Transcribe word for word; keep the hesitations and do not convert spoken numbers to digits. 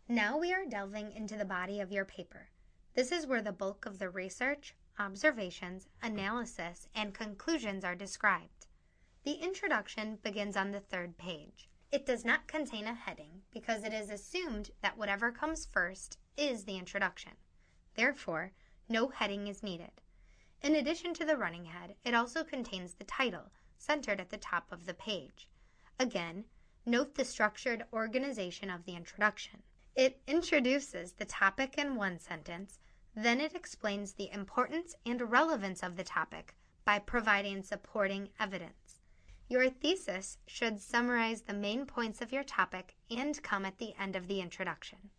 Now we are delving into the body of your paper. This is where the bulk of the research, observations, analysis, and conclusions are described. The introduction begins on the third page. It does not contain a heading because it is assumed that whatever comes first is the introduction. Therefore, no heading is needed. In addition to the running head, it also contains the title, centered at the top of the page. Again, note the structured organization of the introduction. It introduces the topic in one sentence, then it explains the importance and relevance of the topic by providing supporting evidence. Your thesis should summarize the main points of your topic and come at the end of the introduction.